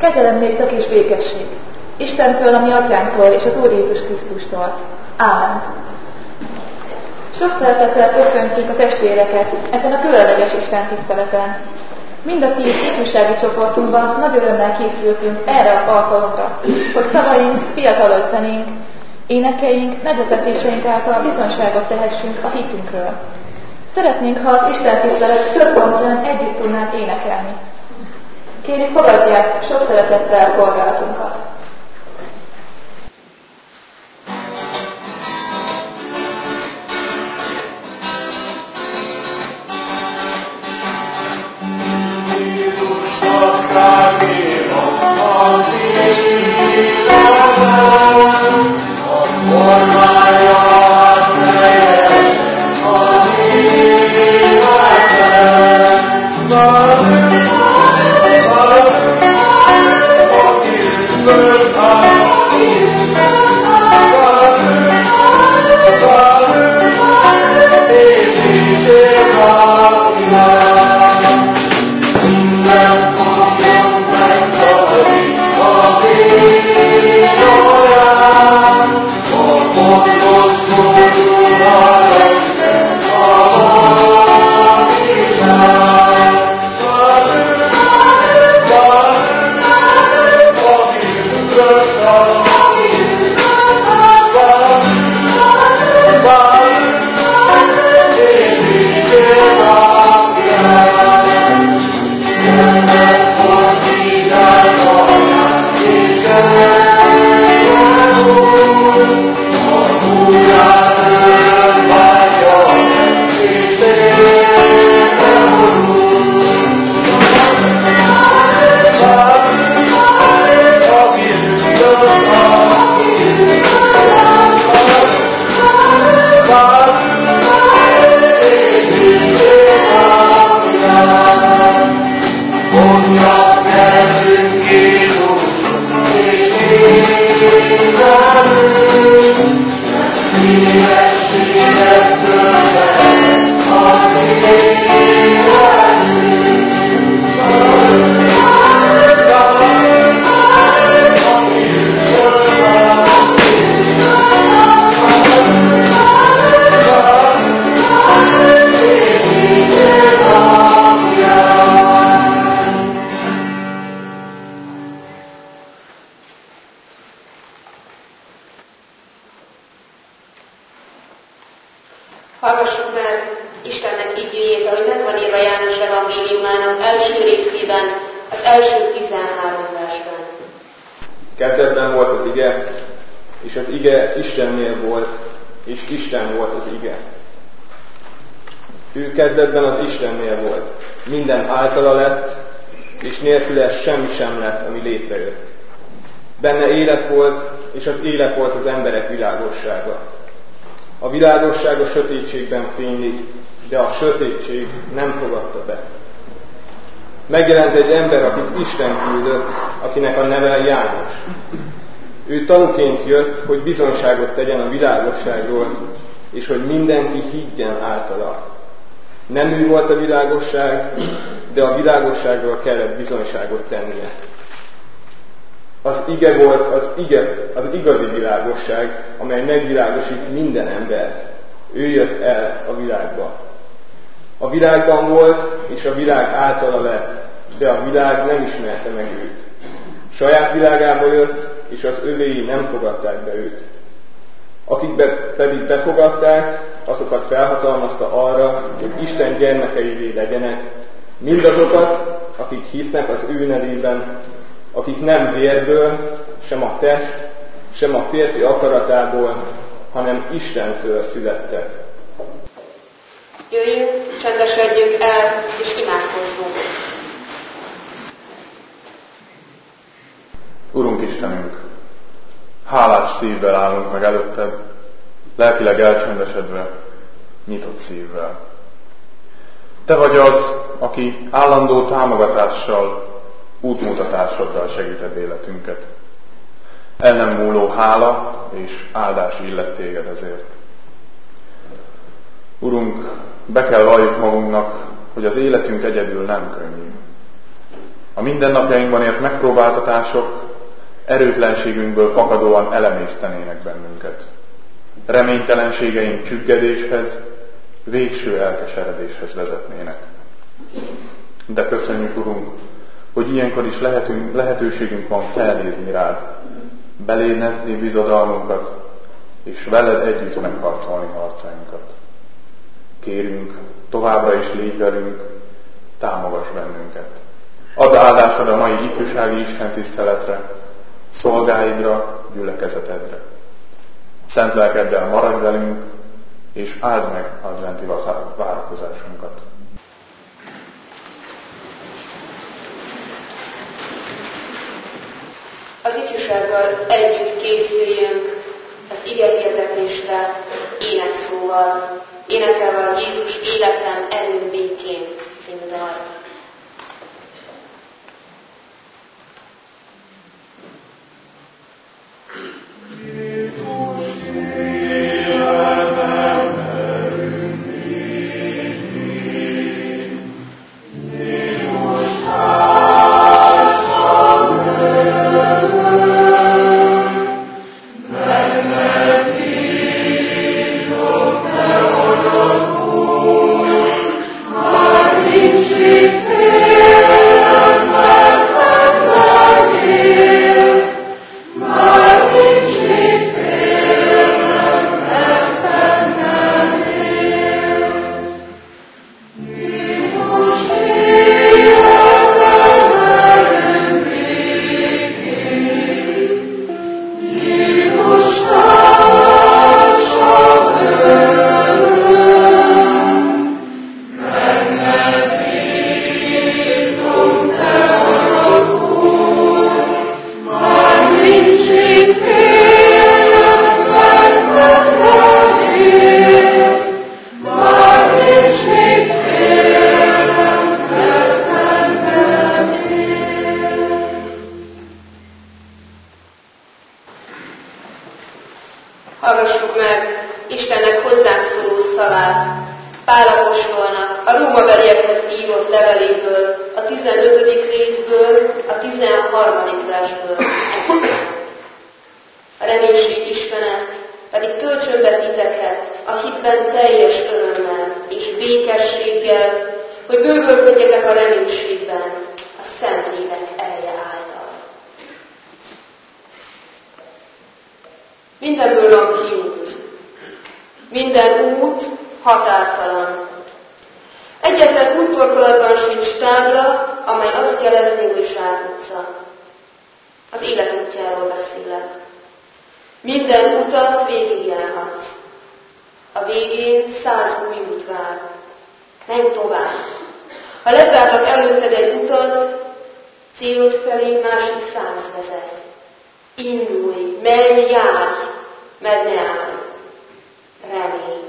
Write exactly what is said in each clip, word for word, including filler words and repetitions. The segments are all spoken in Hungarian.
Kegyelem néktek és békesség Istentől, a mi atyánktól és az Úr Jézus Krisztustól. Ámen. Sok szeretettel köszöntjük a testvéreket ezen a különleges Isten tiszteleten. Mind a tíz ifjúsági csoportunkban nagy örömmel készültünk erre az alkalomra, hogy szavaink, fiatal zenénk, énekeink, nevezetéseink által bizonyságot tehessünk a hitünkről. Szeretnénk, ha az Isten tisztelet több pontján együtt tudnánk énekelni. Kérjük, fogadják sok szeretettel szolgálatunkat. Hallgassuk meg Istennek igéjét, ahogy meg van írva János evangéliumának első részében, az első tizenhárom versben. Kezdetben volt az ige, és az ige Istennél volt, és Isten volt az ige. Ő kezdetben az Istennél volt. Minden általa lett, és nélküle semmi sem lett, ami létrejött. Benne élet volt, és az élet volt az emberek világossága. A világosság a sötétségben fénylik, de a sötétség nem fogadta be. Megjelent egy ember, akit Isten küldött, akinek a neve János. Ő tanúként jött, hogy bizonyságot tegyen a világosságról, és hogy mindenki higgyen általa. Nem ő volt a világosság, de a világosságról kellett bizonyságot tennie. Az ige volt az, ige, az igazi világosság, amely megvilágosít minden embert. Ő jött el a világba. A világban volt, és a világ általa lett, de a világ nem ismerte meg őt. Saját világába jött, és az övéi nem fogadták be őt. Akik be, pedig befogadták, azokat felhatalmazta arra, hogy Isten gyermekeivé legyenek, mindazokat, akik hisznek az ő nevében, akik nem vérből, sem a test, sem a férfi akaratából, hanem Istentől születtek. Jöjjünk, csendesedjünk el, és imádkozzunk. Urunk Istenünk, hálás szívvel állunk meg előtted, lelkileg elcsendesedve, nyitott szívvel. Te vagy az, aki állandó támogatással, útmutatásoddal segíted életünket. El nem múló hála és áldás illet téged ezért. Urunk, be kell valljuk magunknak, hogy az életünk egyedül nem könnyű. A mindennapjainkban ért megpróbáltatások erőtlenségünkből fakadóan elemésztenének bennünket. Reménytelenségeink csüggedéshez, végső elkeseredéshez vezetnének. De köszönjük, Urunk, hogy ilyenkor is lehetünk, lehetőségünk van felnézni rád, beléd nezni bizodalmunkat, és veled együtt megharcolni harcainkat. Kérünk, továbbra is légy velünk, támogass bennünket. Add áldásod a mai ifjúsági istentiszteletre, szolgáidra, gyülekezetedre. Szent lelkeddel maradj velünk, és áld meg adventi várakozásunkat. Az ifjúsággal együtt készüljünk az igehirdetésre énekszóval, énekelve a Jézus életem, erőm, békén című dalt. Hallgassuk meg Istennek hozzánk szóló szavát, Pál apostolnak a rómabeliekhez írott leveléből, a tizenötödik részből, a tizenharmadik versből. A reménység Istene pedig töltsön be titeket a hitben teljes örömmel és békességgel, hogy bővölködjetek a reménységben a Szentlélek ereje által. Mindenből van kiút. Minden út határtalan. Egyetlen úttorkolatban sincs tábla, amely azt jelezné, hogy zsákutca. Az élet útjáról beszélek. Minden utat végigjárhatsz. A végén száz új út vár. Menj tovább. Ha lezárnak előtted egy utat, célod felé másik száz vezet. Indulj, menj, járj, mert ne állj. Remény.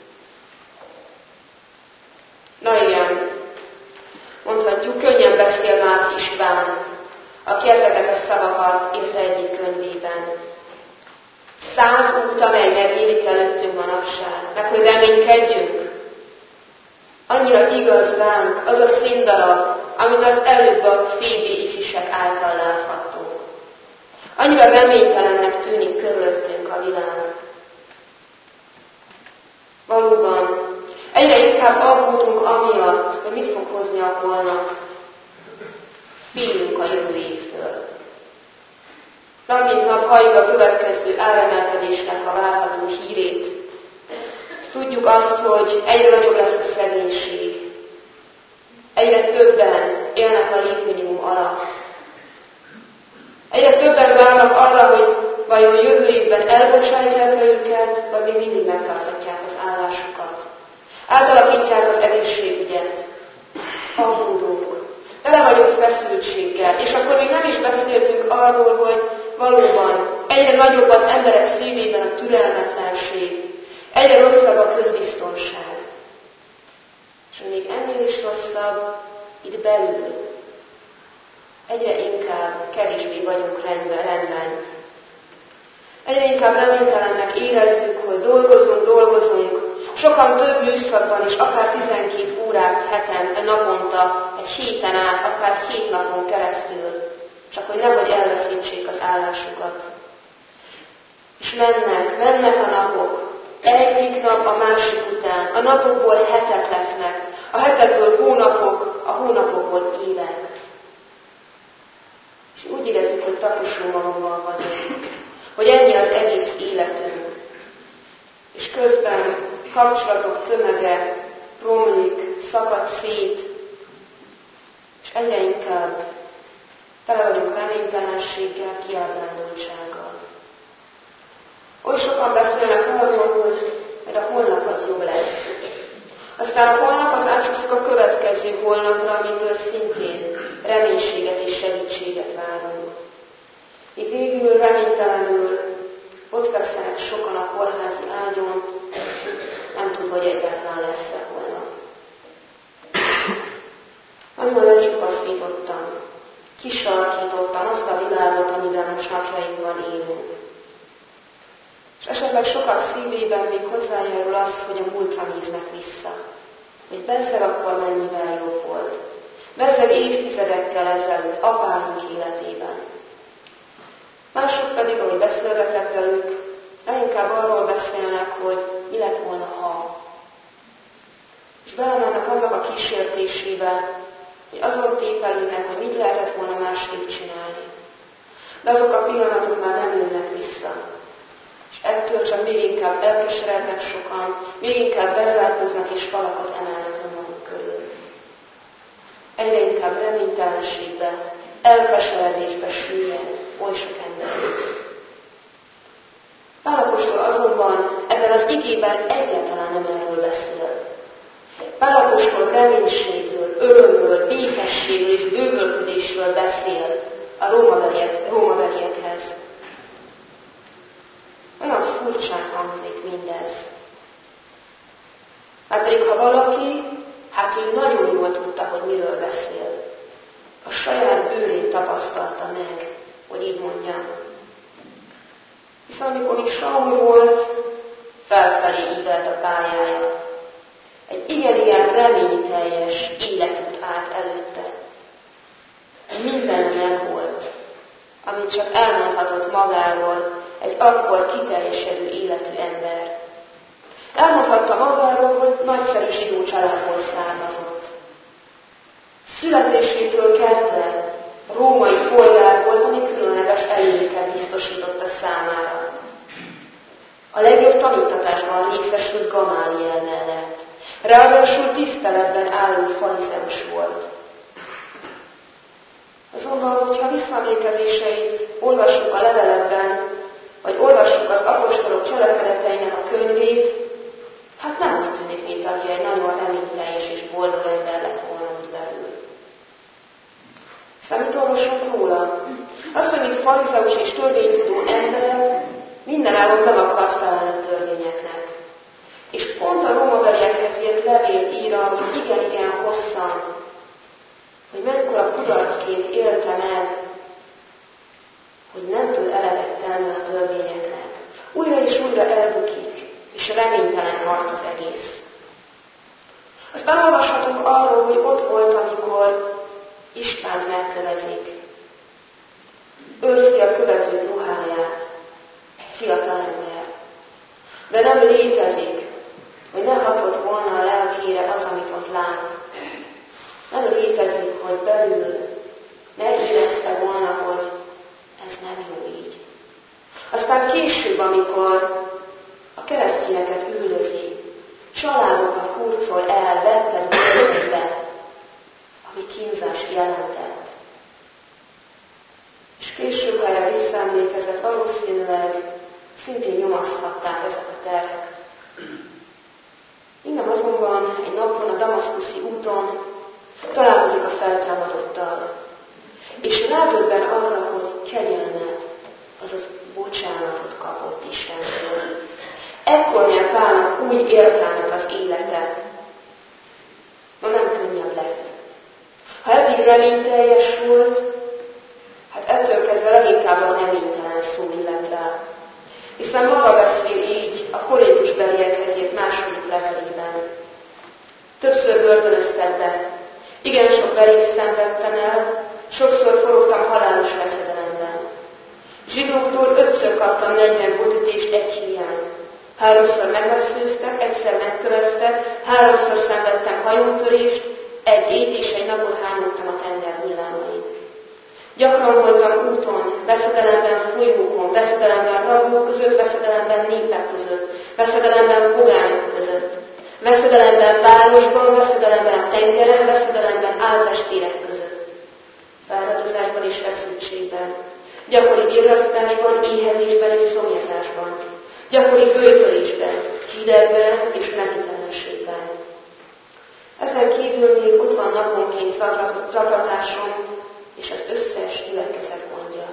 Na igen, mondhatjuk, könnyen beszél Mátyás Iván, aki ezeket a szavakat írta egyik könyvében. Száz út, amely megnyílik előttünk manapság, meg hogy reménykedjünk. Annyira igaz ránk az a színdarab, amit az előbb a Fébi ifjúság által láthattunk. Annyira reménytelennek tűnik körülöttünk a világ. Valóban, egyre inkább aggódunk amiatt, hogy mit fog hozni a holnap. Félünk a jövő évtől. Nap mint nap halljuk a következő áremelkedésnek a várható hírét. Tudjuk azt, hogy egyre nagyobb lesz a szegénység. Egyre többen élnek a létminimum alatt. Egyre többen várnak arra, hogy vajon jövő évben elbocsátják őket, vagy még mindig megtarthatják az állásukat. Átalakítják az egészségügyet. Aggódunk. Tele vagyunk feszültséggel. És akkor még nem is beszéltünk arról, hogy valóban egyre nagyobb az emberek szívében a türelmetlenség. Egyre rosszabb a közbiztonság. És még ennél is rosszabb, itt belül. Egyre inkább kevésbé vagyunk rendben. Egyre inkább reménytelennek érezzük, hogy dolgozunk, dolgozunk, sokan több műszakban is, akár tizenkét órát heten, naponta, egy héten át, akár hét napon keresztül, csak hogy nehogy elveszítsék az állásukat. És mennek, mennek a napok, egyik nap a másik után, a napokból hetek lesznek, a hetekből hónapok, a hónapokból évek. És úgy érezzük, hogy taposómalommal vagyunk, hogy ennyi az egész életünk. És közben kapcsolatok tömege romlik, szakad szét, és egyre inkább tele vagyunk reménytelenséggel, kiábrándultsággal. Oly sokan beszélnek arról, hogy majd a holnap az jobb lesz. Aztán a holnap az átsúszik a következő holnapra, amitől szintén reménységet és segítséget várunk. Míg végül reménytelenül ott fekszenek sokan a kórházi ágyon, nem tud, hogy egyáltalán lesz-e holnap. Nagyon lecsupaszítottam, kisarkítottam azt a világot, amiben most napjainkban élünk. És esetleg sokak szívében még hozzájárul az, hogy a múltra néznek vissza. Hogy bezzeg akkor mennyivel jobb volt. Bezzeg évtizedekkel ezelőtt apáink életében. Mások pedig, ahogy beszélgetek velük, leginkább arról beszélnek, hogy mi lett volna, ha. És belemennek annak a kísértésébe, hogy azon tépelődnek, hogy mit lehetett volna másképp csinálni. De azok a pillanatok már nem jönnek vissza. És ettől csak még inkább elkeserednek sokan, még inkább bezárkóznak és falakat emelnek önmaguk körül. Egyre inkább reménytelenségbe, elkeseredésbe süllyed oly sok ember. Pál apostol azonban ebben az igében egyáltalán nem erről beszél. Pál apostol reménységről, örömről, békességről és bővölködésről beszél a rómabeliek, rómabeliekhez. Olyan furcsán hangzik mindez. Már pedig ha valaki, hát ő nagyon jól tudta, hogy miről beszél. A saját bőrén tapasztalta meg, hogy így mondjam. Hiszen amikor még Saul volt, felfelé ívelt a pályája. Egy igen-igen reményteljes életút állt előtte. Minden meg volt, amit csak elmondhatott magáról egy akkor kiteljesedő életű ember. Elmondhatta magáról, hogy nagyszerű zsidó családból származott. Születésétől kezdve római polgár volt, ami különleges előnyöket biztosította számára. A legjobb tanítatásban részesült Gamáliel mellett. Ráadásul tiszteletben álló farizeus volt. Azonban, hogyha visszaemlékezéseit olvassuk a levelekben, vagy olvassuk az apostolok cselekedeteinek a könyvét, hát nem úgy tűnik, mint aki egy nagyon reményteljes és boldog ember lett volna úgy belül. Aztán mit olvasunk róla? Azt, hogy mint farizeus és törvénytudó ember mindenáron meg akart felelni a törvényeknek. És pont a rómabeliekhez írt levél ír arról, hogy igen-igen hosszan, hogy mekkora kudarcként élte meg, hogy nem tud eleget tenni a törvényeknek. Újra és újra elbukik, és reménytelen harc az egész. Aztán olvashatunk arról, hogy ott volt, amikor Istvánt megkövezik. Őrzi a kövezők ruháját, fiatal ember. De nem létezik, hogy ne hatott volna a lelkére az, amit ott lát. Nem létezik, hogy belül ne érezte volna, hogy ez nem jó így. Aztán később, amikor a keresztényeket üldözi, családokat hurcol el, vetted bőrökbe, ami kínzást jelentett. És később, ha erre visszaemlékezett, valószínűleg szintén nyomaszthatták ezek a terhek. Innen azonban egy napon a damaszkuszi úton találkozik a feltámadottal, és rádöbben arra, hogy kegyelmet, azaz bocsánatot kapott Istentől. Ekkor nyer Pálnak úgy értelmet az élete. Ma nem könnyebb lett. Ha eddig reményteljes volt, hát ettől kezdve leginkább a reménytelen szó illet rá. Hiszen maga beszél így a korintusbeliekhez írt második levelében. börtönöztek be. Igen sok verést szenvedtem el, sokszor forogtam halálos veszedelemben. Zsidóktól ötször kaptam negyven botütést egy híján. Háromszor megveszőztek, egyszer megköveztek, háromszor szenvedtem hajótörést, egy ét és egy napot hányottam a tenger hullámain. Gyakran voltam úton, veszedelemben folyókon, veszedelemben rabok között, veszedelemben népek között, veszedelemben pogányok között, veszedelemben városban, veszedelemben a tengeren, veszedelemben áltestvérek között, fáradozásban és feszültségben, gyakori virrasztásban, éhezésben és szomjazásban, gyakori bőtölésben, hidegben és mezítelenségben. Ezen kívül még ott van naponként zaklatásom és az összes gyülekezet gondja.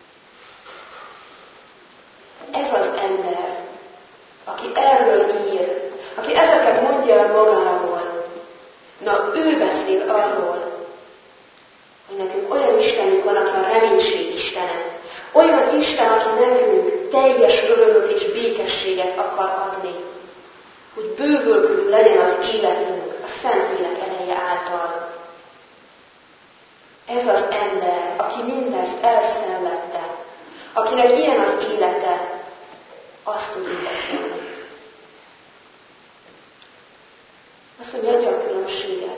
Ez az ember, aki erről ír, aki ezeket mondja el magáról, na ő beszél arról, hogy nekünk olyan Istenünk van, aki a reménység Istene. Olyan Isten, aki nekünk teljes örömöt és békességet akar adni, hogy bővölködő legyen az életünk a Szentlélek ereje által. Ez az ember, aki mindezt elszenvedte, akinek ilyen az élete, azt tud így beszélni. Azt mondja, adja a különbséget.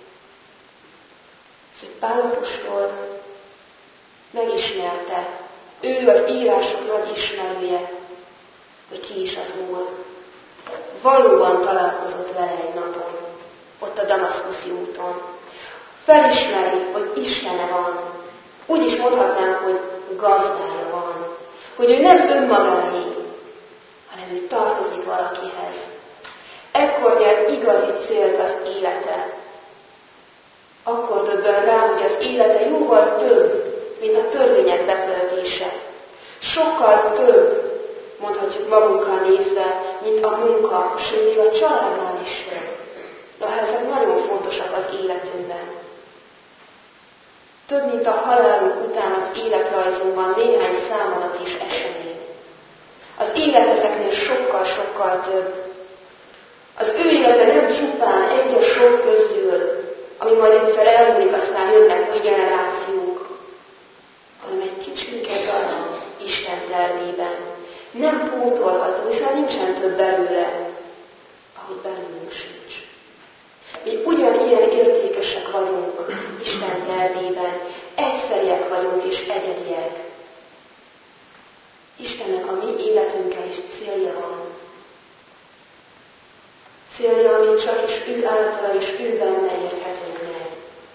Az, hogy Pál apostol megismerte, ő az írások nagy ismerője, hogy ki is az Úr. Valóban találkozott vele egy napon, ott a damaszkuszi úton. Felismeri, hogy Istene van. Úgy is mondhatnánk, hogy gazdája van. Hogy ő nem önmagáé, hanem ő tartozik valakihez. Ekkor nyer igazi célt az élete. Akkor döbben rá, hogy az élete jóval több, mint a törvények betöltése. Sokkal több, mondhatjuk magunkra nézve, mint a munka, sőt, még a családnál is több. De ezek nagyon fontosak az életünkben. Több, mint a halálunk után az életrajzunkban néhány számadat és esemény. Az élet ezeknél sokkal-sokkal több. Az ő élete nem csupán egy a sok közül, ami majd egyszer elmúlik, aztán jönnek új generációk, hanem egy kicsinke darab Isten tervében. Nem pótolható, hiszen nincsen több belőle, ahogy belőlünk sincs. Mi ugyanilyen értékesek vagyunk Isten tervében, egyszeriek vagyunk és egyediek. Istennek a mi életünkkel is célja van. Célja, amit csak is ő általa és ő benne érthetünk meg.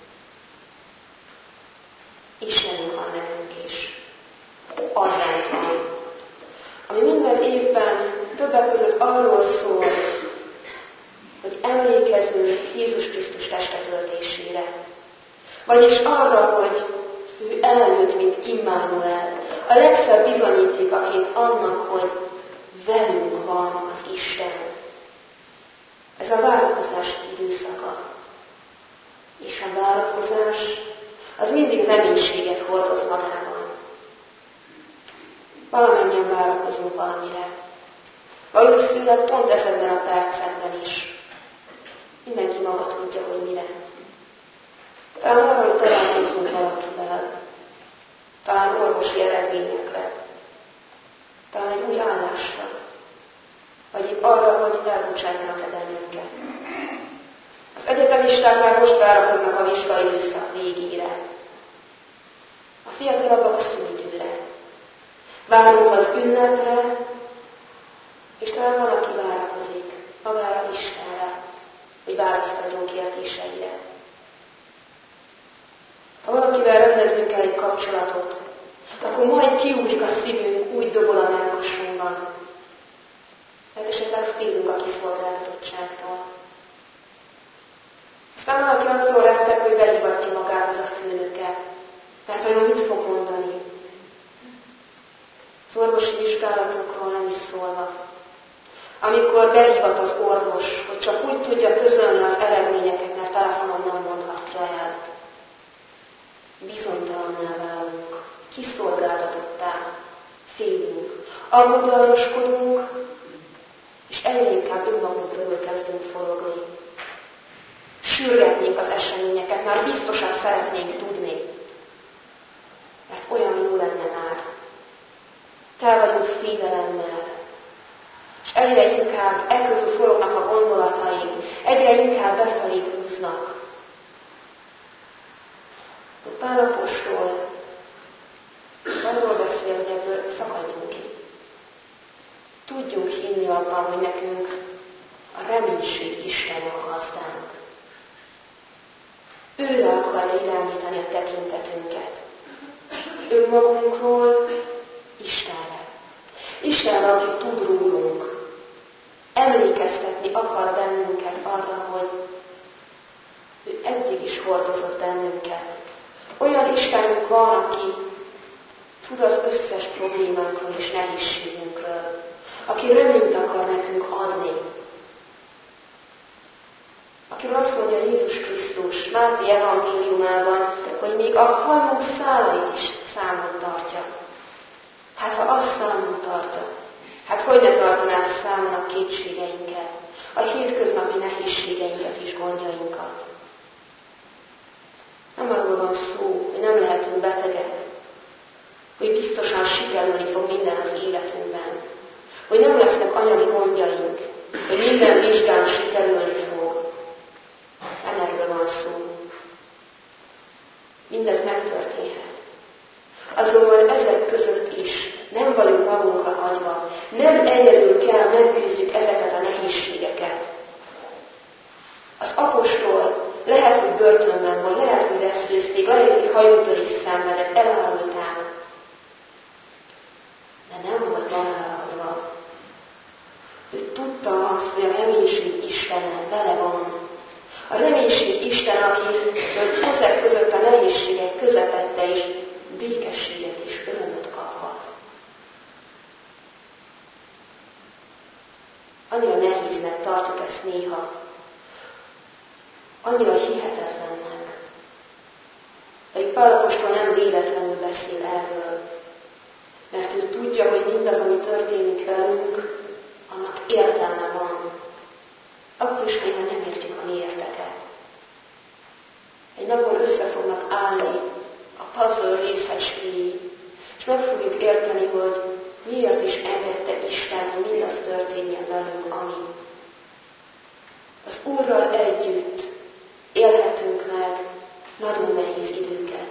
Istenünk van nekünk is. Advent van. Ami minden évben többek között arról szól, hogy emlékezzünk Jézus Krisztus testetöltésére. Vagyis arra, hogy ő eljött, mint Immanuel, a legszebb bizonyítékaként annak, hogy velünk van az Isten. Ez a várakozás időszaka. És a várakozás az mindig reménységet hordoz magában. Valamennyien várakozunk valamire. Valószínűleg pont ezekben a percekben is. Mindenki maga tudja, hogy mire. Talán arra, hogy találkozzunk valakivel. Talán orvosi eredményekre. Talán egy új állásra. Vagy épp arra, hogy elbocsátanak-e bennünket. Az egyetemisták már most várakoznak a vizsgai időszak végére. A fiatalabbak szünidőre. Várunk az ünnepre, és talán van, aki várakozik magára Istenre, hogy választ adjon kérdéseire. Ha valakivel rendeznünk kell egy kapcsolatot, akkor majd kiugrik a szívünk, úgy dobol a melkasunkban. Mert esetleg félünk a kiszolgáltatottságtól. Aztán valaki attól rettek, hogy behívatja magát az a főnöke, mert olyan mit fog mondani. Az orvosi vizsgálatokról nem is szólva. Amikor behívat az orvos, hogy csak úgy tudja közölni az eredményeket, mert telefonon nem mondhatja el. Bizonytalanná válunk, kiszolgáltatottá, félünk, aggodalmaskodunk, és egyre inkább önmagunk körül kezdünk forogni. sürgetnénk az eseményeket, már biztosan szeretnénk tudni. Mert olyan jó lenne már. Tel vagyunk félelemmel. És egyre inkább e körül forognak a gondolataink, egyre inkább befelé húznak. Pál apostol arról beszél, hogy ebből szakadjunk ki. Tudjunk hinni abban, hogy nekünk a reménység Isten a gazdánk. Őre akarja irányítani a tekintetünket. Önmagunkról Istenre. Istenre, aki tud rólunk. Emlékeztetni akar bennünket arra, hogy ő eddig is hordozott bennünket. Olyan Istenünk van, aki tud az összes problémánkról és nehézségünkről, aki reményt akar nekünk adni. Akiről azt mondja Jézus Krisztus Máté evangéliumában, hogy még a hajunk szálait is számon tartja. Hát ha azt számon tartja, hát hogy ne tartaná számon a kétségeinket, a hétköznapi nehézségeinket és gondjainkat. Nem arról van szó, hogy nem lehetünk betegek, hogy biztosan sikerülni fog minden az életünkben, hogy nem lesznek anyagi gondjaink, hogy minden vizsgán sikerülni fog. Nem erről van szó. Mindez megtörténhet. Azonban ezek között is nem vagyunk magunkra hagyva, nem egyedül kell megküzdjük ezeket a nehézségeket. Az apostol lehet, hogy börtönben van, lehet, hogy leszőzték, lehet, hogy hajótörés szenvedett, elállultál. De nem volt magára. Ő tudta azt, hogy a reménység Istene vele van. A reménység Isten, aki ezek között a nehézségek közepette is békességet és örömöt kaphat. Annyira nehéznek tartjuk ezt néha. Annyira hihetetlennek. Pedig Pál apostol nem véletlenül beszél erről. Mert ő tudja, hogy mindaz, ami történik velünk, annak értelme van. Akkor is, ha nem értjük a miérteket. Egy napon össze fognak állni a puzzle részecskéi, és meg fogjuk érteni, hogy miért is engedte Isten, hogy mindaz történjen velünk, ami. Az Úrral együtt élhetünk meg nagyon nehéz időket.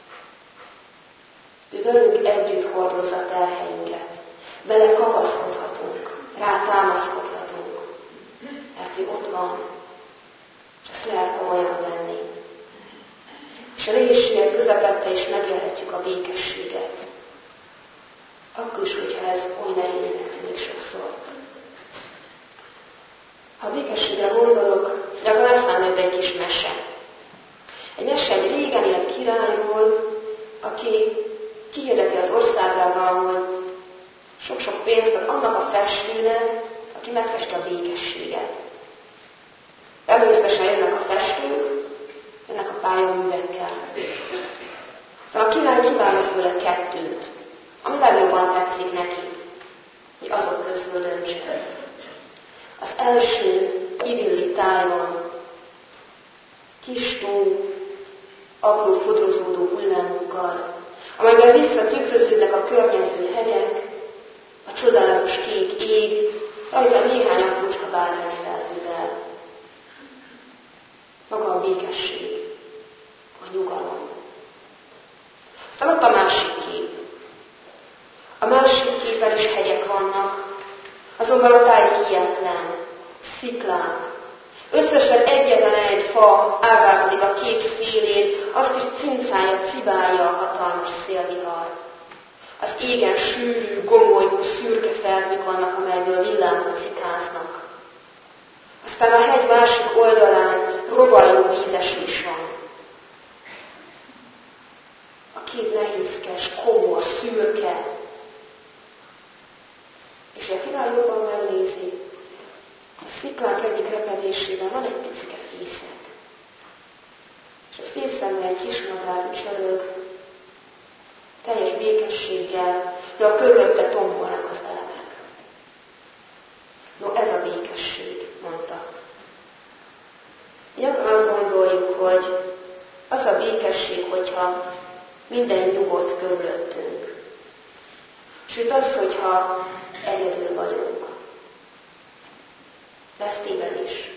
Ő velünk együtt hordozza terheinket. Vele kapaszkodhatunk, rá támaszkodhatunk, mert ő ott van, és ezt lehet komolyan venni. És a nehézségek közepette is megélhetjük a békességet. Akkor is, hogyha ez oly nehéznek tűnik sokszor. Ha a békességre gondolok, de akkor eszembe jut egy kis mese. Egy mese egy régen élt királyról, aki kihirdeti az országában, hogy sok-sok pénzt ad annak a festőnek, aki megfesti a békességet. Előzetesen jönnek a festők, jönnek a pályaművekkel. Aztán a király kiválaszt belőle kettőt, ami legjobban tetszik neki, hogy azok közül döntsen. Az első idilli tájon, kis tó, apró fodrozódó hullámokkal, amelyben visszatükröződnek a környező hegyek, a csodálatos kék ég, rajta néhány aprócska bárány felhővel. Maga a békesség, a nyugalom. Aztán ott a másik kép. A másik képen is hegyek vannak, azonban a táj hihetlen, sziklák. Összesen egyetlen egy fa ágálkodik a kép szélén, azt is cincálja, cibálja a hatalmas szélvihar. Az égen sűrű, gomolygó, szürke felhők vannak, amelyből villámok cikáznak. Aztán a hegy másik oldalán robajló vízesés van. A kép nehézkes, komor, szürke. És a király jobban megnézi, a sziklák egyik repedésében van egy picike fészek. És a fészenben egy kis madár csörög, teljes békességgel, de a körülötte tombolnak az elemek. No, ez a békesség, mondta. Gyakran azt hogyha minden nyugodt körülöttünk. Sőt az, hogyha egyedül vagyunk. Lesz tévedés.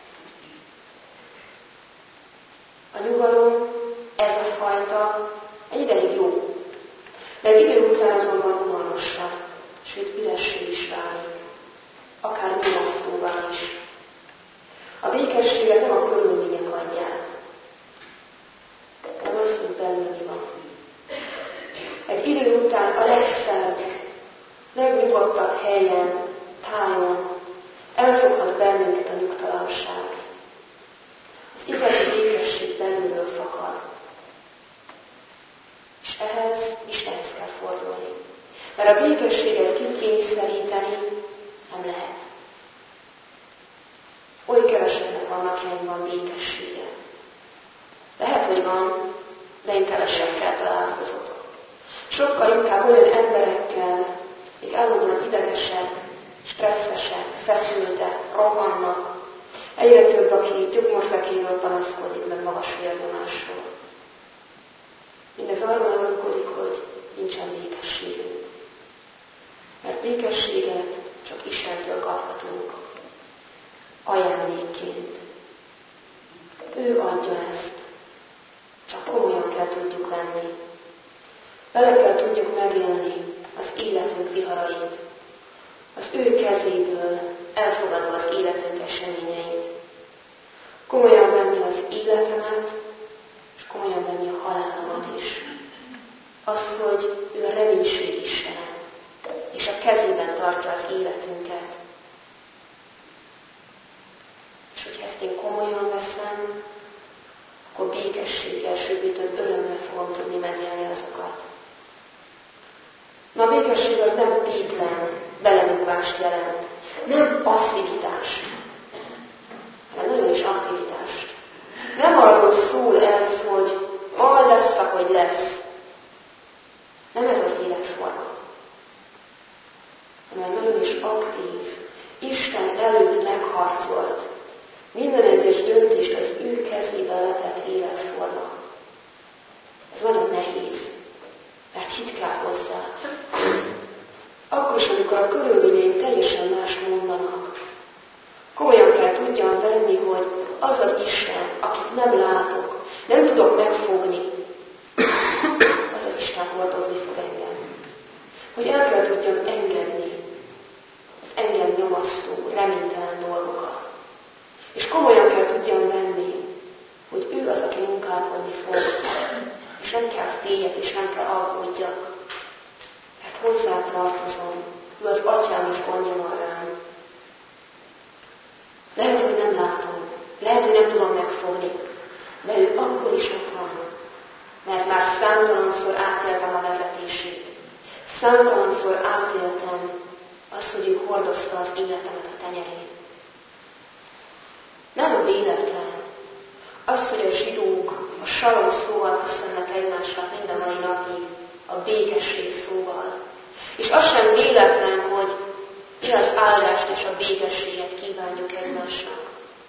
A nyugalom, ez a fajta, egy ideig jó. De egy idő után azonban unalmassá, sőt üressé is válik. Akár nyomasztóvá is. A békességet nem a körülmények adják, hanem az, hogy belül mi van. Egy idő után a legszebb, legnyugodtabb helyen, tájon elfoghat bennünket a nyugtalanság. Az igazi békesség belülről fakad. És ehhez Istenhez kell fordulni. Mert a békességet kikényszeríteni nem lehet. Oly keveseknek van napjainkban békessége. Lehet, hogy van, de én kevesekkel találkozok. Sokkal inkább olyan emberekkel, akik állandóan idegesek, stresszesek, feszültek, rohannak. Egyre több, aki gyomorfekéről panaszkodik, meg magas vérnyomásról. Mindez arról alkodik, hogy nincsen békességünk. Mert békességet csak Istentől kaphatunk. Ajándékként. Ő adja ezt. Csak komolyan kell tudjuk venni. Vele kell tudjuk megélni az életünk viharait. Az ő kezéből elfogadva az életünk eseményeit. Komolyan venni az életemet, és komolyan venni a halálomat is. Az, hogy ő a reménység Istene, és a kezében tartja az életünket. És hogyha ezt én komolyan veszem, akkor békességgel, sőt, több örömmel fogom tudni megélni azokat. Na, a békesség az nem tétlen belenyugvást jelent, nem passzivitást, hanem nagyon is aktivitást. Nem arról szól ez, hogy majd lesz, ahogy lesz. Nem ez az életforma, hanem nagyon is aktív, Isten előtt megharcolt, minden egyes döntést az ő kezébe letett életforma. Ez nagyon nehéz, mert hit kell hozzá. Akkor is, amikor a körülményeim teljesen más mondanak, komolyan kell tudjam venni, hogy az az Isten, akit nem látok, nem tudok megfogni, az az Isten hordozni fog engem. Hogy el kell tudjam engedni az engem nyomasztó, reménytelen dolgokat. És komolyan kell tudjam venni, hogy ő az, aki munkálkodni fog, és nem kell féljek, és nem kell aggódjak. Mert hozzá tartozom, ő az atyám, és gondja van rám. Lehet, hogy nem látom, lehet, hogy nem tudom megfogni, de ő akkor is ott van, mert már számtalanszor átéltem a vezetését. Számtalanszor átéltem azt, hogy ő hordozta az életemet a tenyerén. Nem véletlen az, hogy a zsidók a salom szóval köszönnek egymásnak mind a mai napig, a békesség szóval. És az sem véletlen, hogy mi az áldást és a békességet kívánjuk egymásnak.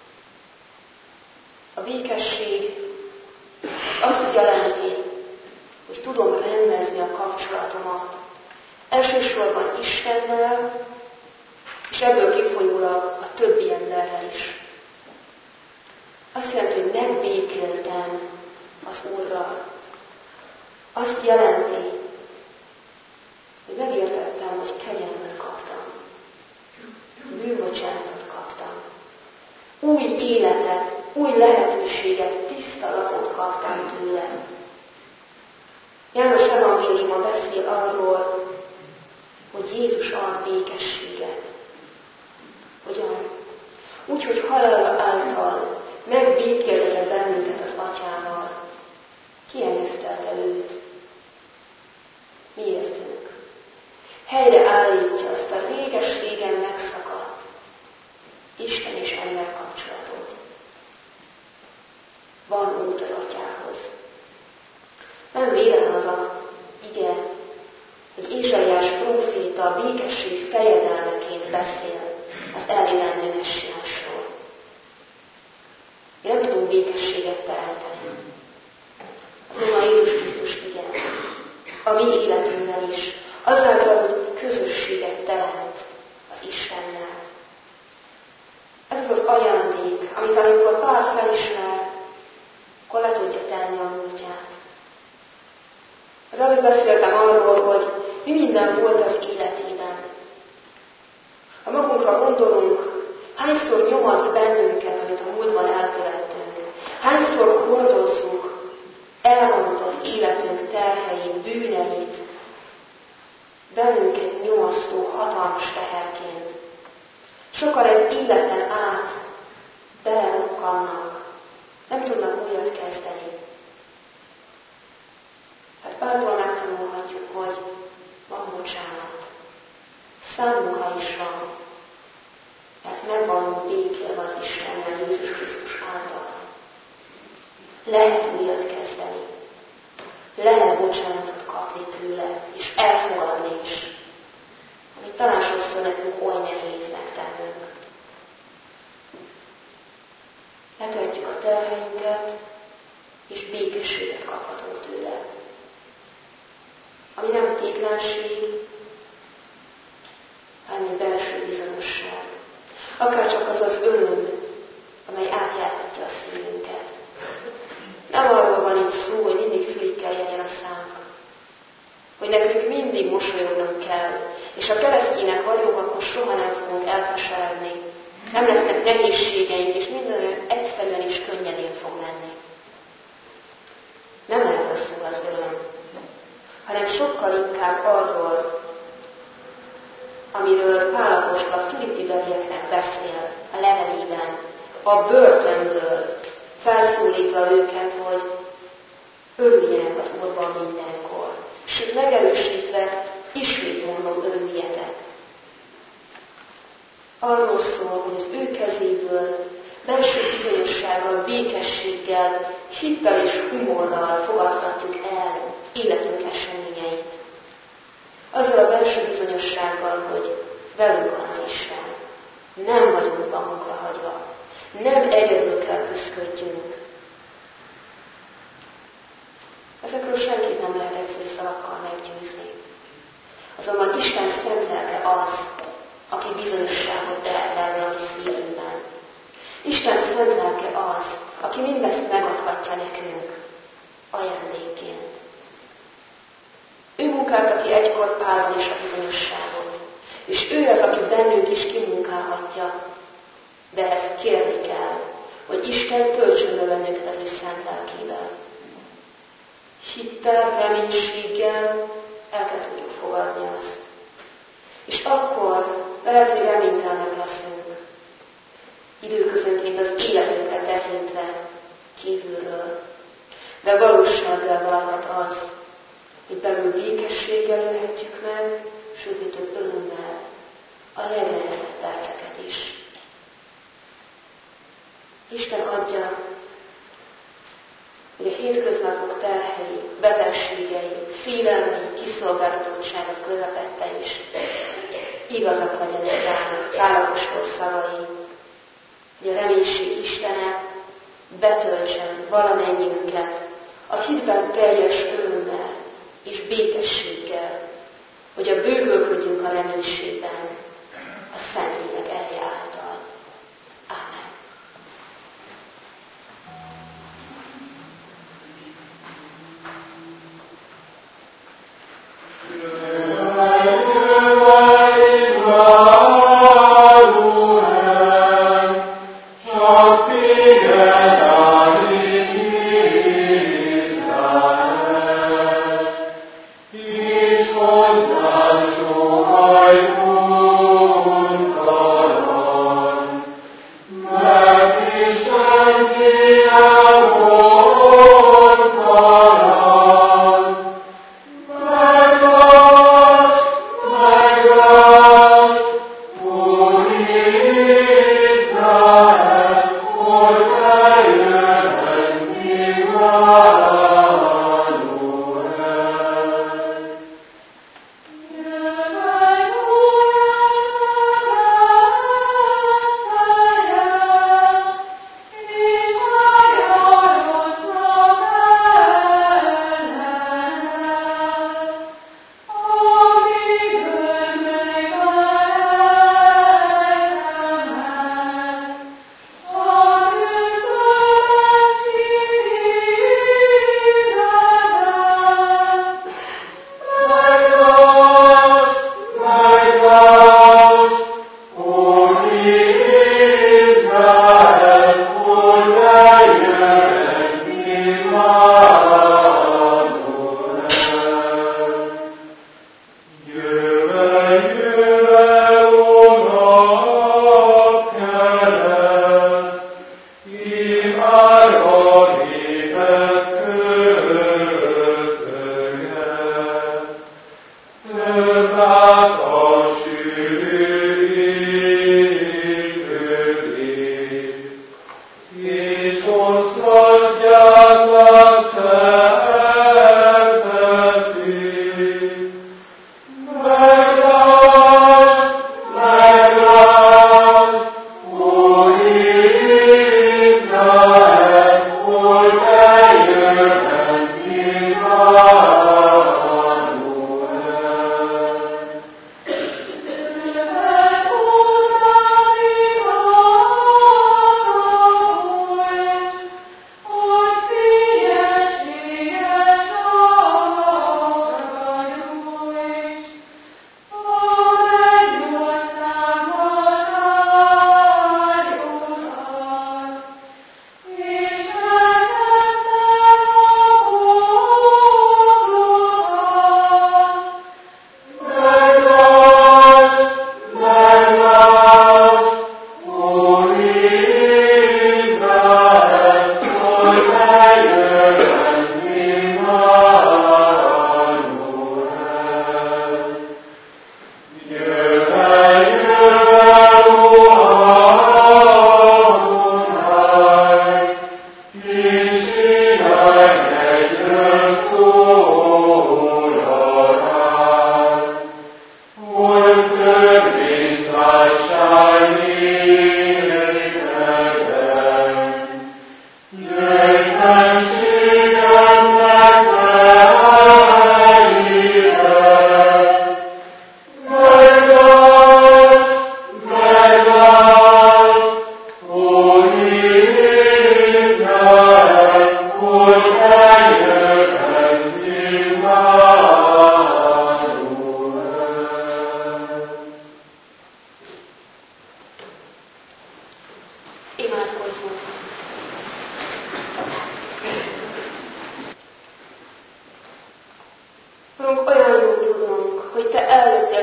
A békesség azt jelenti, hogy tudom rendezni a kapcsolatomat. Elsősorban Istennel, és ebből kifolyólag a többi emberrel is. Azt jelenti, hogy megbékéltem az Úrral. Azt jelenti, hogy megértettem, hogy kegyelmet kaptam. Bűnbocsánatot kaptam. Új életet, új lehetőséget, tiszta lapot kaptam tőle. János evangéliuma beszél arról, hogy Jézus ad békességet. Hogyan? Úgy, hogy halála által megbékéltetett bennünket az Atyával. Kiengesztelte őt. Miértünk. Helyre állítja azt a réges-régen megszakadt Isten és ember kapcsolatot. Van út az Atyához. Nem véletlen az a ige, hogy Ézsaiás próféta a békesség fejedelmeként beszél az eljövendő messiásról. Mi nem tudunk békességet teremteni. Azonban Jézus a mi életünkben is, azáltal, hogy közösséget teremt az Istennel. Ez az az ajándék, amit amikor Pál felismer, akkor le tudja tenni a múltját. Az előbb beszéltem arról, hogy mi minden volt az életében. Ha magunkra gondolunk, hányszor nyomat bennünket, amit a múltban elkövettünk, hányszor hordozzuk elrontott életünk terheit, bűneit, bennünket nyomasztó hatalmas teherként. Sokan egy életen át belerukkannak, nem tudnak újat kezdeni. Hát Páltól megtanulhatjuk, hogy van bocsánat. Számunkra is van, mert meg van békélve az Istennel Jézus Krisztus által. Lehet újat kezdeni. Lehet bocsánatot kapni tőle, és elfogadni is, amit talán sokszor nekünk oly nehéz megtennünk. Letehetjük a terheinket, és békességet kaphatunk tőle. Ami nem tétlenség, hanem egy belső bizonyosság. Akár csak az az öröm, amely átjárhatja a szívünket. Nem arról van itt szó, hogy mindig félig kell legyen a szám. Hogy nekünk mindig mosolyognunk kell, és ha keresztjének vagyunk, akkor soha nem fogunk elkeseredni. Nem lesznek nehézségeink, és minden egyszerűen és könnyedén fog menni. Nem erről szól az öröm, hanem sokkal inkább arról, amiről Pál apostol a Filippi belieknek beszél a levelében, a börtönből, felszólítva őket, hogy örüljenek az Úrban mindenkor. És megerősítve, ismét mondom, örüljetek. Arról szól, hogy az ő kezéből belső bizonyossággal, békességgel, hittel és humorral fogadhatjuk el életünk eseményeit. Azzal a belső bizonyossággal, hogy velünk van az Isten. Nem vagyunk magunkra hagyva. Nem egyedül kell küszködjünk. Ezekről senkit nem lehet egyszerű szavakkal meggyőzni. Azonban Isten szent lelke az, aki bizonyosságot tehet erről a mi szívünkben. Isten szent lelke az, aki mindezt megadhatja nekünk ajándékként. Ő munkálta ki egykor Pálban is a bizonyosságot, és ő az, aki bennünk is kimunkálhatja, de ezt kérni kell, hogy Isten töltsön be bennünket az ő szent lelkével. Hittel, reménységgel el kell tudjuk fogadni azt. És akkor lehet, hogy reménytelenek leszünk. Időközönként az életünkre tekintve kívülről. De valósággal válhat az, hogy belül békességgel élhetjük meg, sőt, mi több örömmel a legnehezebb perceket is. Isten adja, hogy a hétköznapok terhei, betegségei, félelmei, kiszolgáltatottságok közepette is igazak legyenek ránk, Pál apostol szavai, hogy a reménység Istene betöltsen valamennyiünket a hitben teljes örömmel és békességgel, hogy a bővölködjünk a reménységben a Szentlélek ereje által. Ámen. Hozzá, sohaj,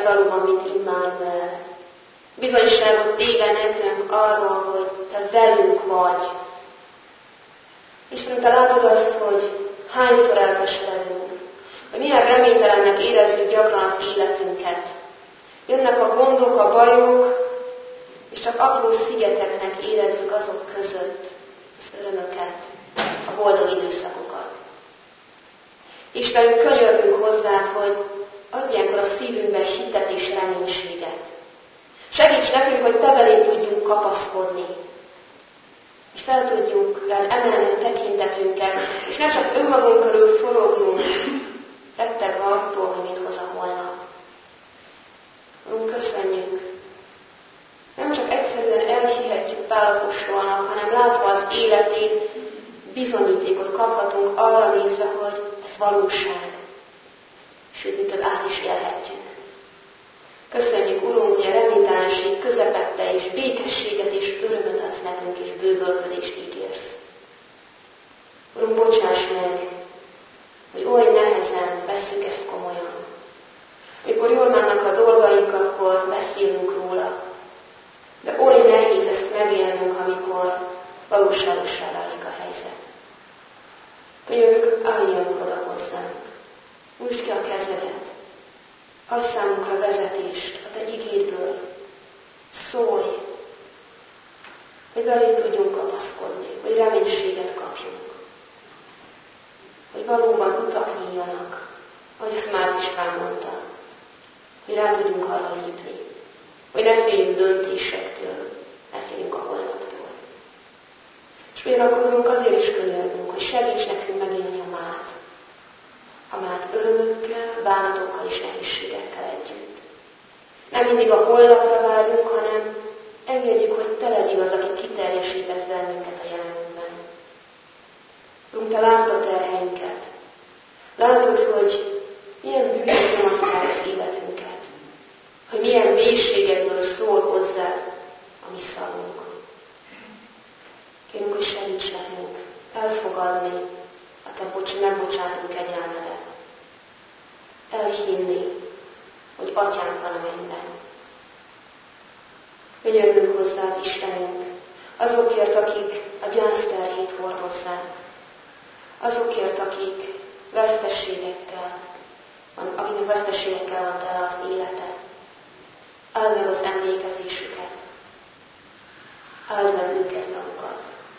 vagy valóban, mint Immanuel. Bizonyságot téve nekünk arról, hogy te velünk vagy. Isten, te látod azt, hogy hányszor elkeseredünk, hogy milyen reménytelennek érezzük gyakran az életünket. Jönnek a gondok, a bajok, és csak apró szigeteknek érezzük azok között az örömöket, a boldog időszakokat. Istenünk, könyörgünk hozzád, hogy adj ilyenkor a szívünkben hitet és reménységet. Segíts nekünk, hogy te belé tudjunk kapaszkodni, és fel tudjuk rád emelni a tekintetünket, és ne csak önmagunk körül forogjunk, rettegve attól, hogy mit hoz a holnap. Úrunk, köszönjük! Nem csak egyszerűen elhihetjük Pál apostolnak, hanem látva az életét, bizonyítékot kaphatunk arra nézve, hogy ez valóság. Sőt, mi több át is élhetjük. Köszönjük, Urunk, hogy a reménytelenség közepette és békességet és örömöt adsz nekünk, és bővölködést ígérsz. Urunk, bocsáss meg, hogy oly nehezen vesszük ezt komolyan. Amikor jól mennek a dolgaink, akkor beszélünk róla. De oly nehéz ezt megélnünk, amikor valóságossá válik a helyzet. Könyörgök, álljanak oda hozzánk. Nyújtsd ki a kezedet. Adj számunkra vezetést a te igédből. Szólj, hogy belé tudjunk kapaszkodni, hogy reménységet kapjunk. Hogy valóban utak nyíljanak, ahogy ezt Márk István mondta. Hogy rá tudjunk arra lépni. Hogy ne féljünk döntésektől, ne féljünk a holnaptól. És miért akarunk, azért is könyörgünk, hogy segíts nekünk megélni a mát. A mát örömökkel, bánatokkal és nehézségekkel együtt. Nem mindig a holnapra várjunk, hanem engedjük, hogy te legyél az, aki kiteljesítesz bennünket a jelenünkben. Urunk, te látod a terheinket. Látod, hogy milyen bűnök nyomasztják az életünket. Hogy milyen mélységekből szól hozzá a mi szavunk. Kérünk, hogy segíts nekünk elfogadni a te bocs, megbocsátunk kegyelmedet. Elhinni, hogy atyánk van a mennyben. Könyörgünk hozzá, Istenünk, azokért, akik a gyászterhét hordozzák, azokért, akik vesztességekkel, akinek vesztességekkel van tele az élete. Áld meg az emlékezésüket. Áld meg őket magukat.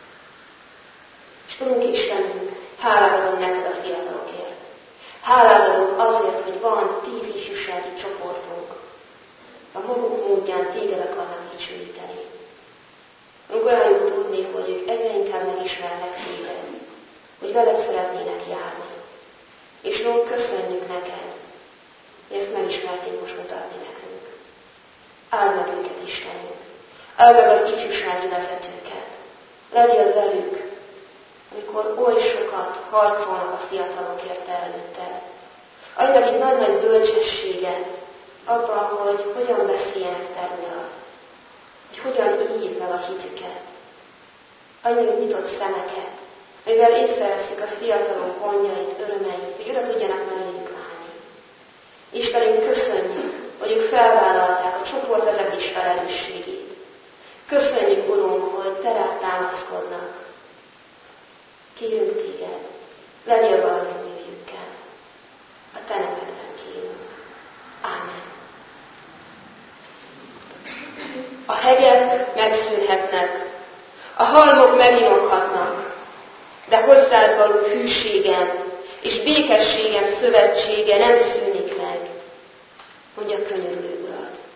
És Urunk Istenünk, hálát adom neked a fiatalokért. Hálát adok azért, hogy van tíz ifjúsági csoportunk. A maguk módján téged akarnak dicsőíteni. Urunk, olyan jó tudni, hogy ők egyre inkább megismernek téged, hogy veled szeretnének járni. És Urunk, köszönjük neked, hogy ezt megismerték most mutatni nekünk. Áld meg őket, Istenünk! Áld meg az ifjúsági vezetőket! Legyél velük, amikor oly sokat harcolnak a fiatalokért előtted. Adj nekik nagy-nagy bölcsességet abban, hogy hogyan beszéljenek te rólad, hogy hogyan éljék meg a hitüket. Adj nekik nyitott szemeket, mivel észreveszik a fiatalok gondjait, örömeit, hogy oda tudjanak melléjük állni. Istenünk, köszönjük, hogy ők felvállalták a csoportvezetés felelősségét. Köszönjük, Urunk, hogy te rád támaszkodnak. Kérünk téged, legyél valamennyiükkel. A te nevedben kérünk. Ámen. A hegyek megszűnhetnek, a halmok meginokhatnak, de hozzád való hűségem és békességem szövetsége nem szűnik meg, mondja könyörülő Urad.